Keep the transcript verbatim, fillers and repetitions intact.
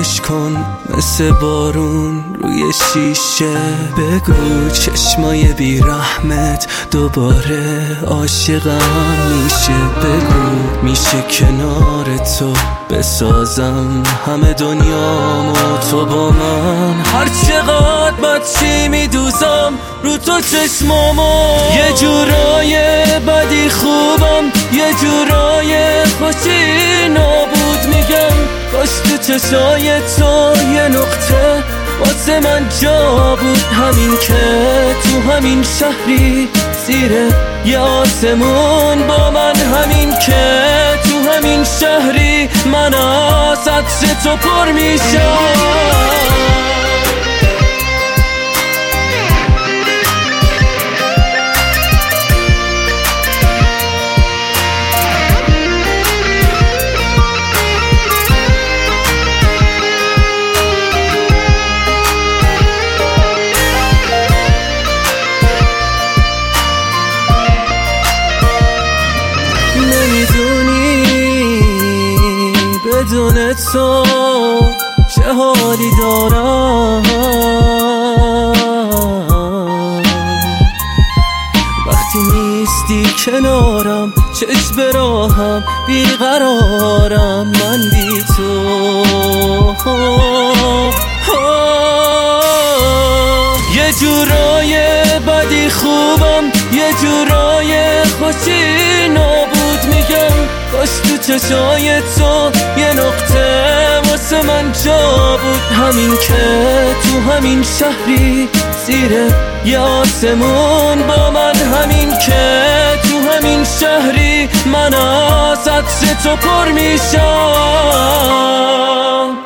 خاموش کن مثل بارون روی شیشه. بگو چشمای بیرحمت دوباره عاشقم میشه. بگو میشه کنار تو بسازم همه دنیامو تو با من. هر چقدر بد چی میدوزم رو تو چشمامو، یه جورای بدی خوبم یه جورای خوشی نابود میگم. کاش تو چشای تو یه نقطه واسه من جا بود، همین که تو همین شهری زیر یه آسمون با من. همین که تو همین شهری من از عطر تو پر میشم. بدون تو چه حالی دارم، وقتی نیستی کنارم چشم به راهم بیقرارم من بی تو. یه جورای بدی خوبم یه جورای خوشی نابود میگم. کاش تو چشای تو یه نقطه واسه من جا بود، همین که تو همین شهری زیر یه آسمون با من. همین که تو همین شهری من از عطر تو پر میشم.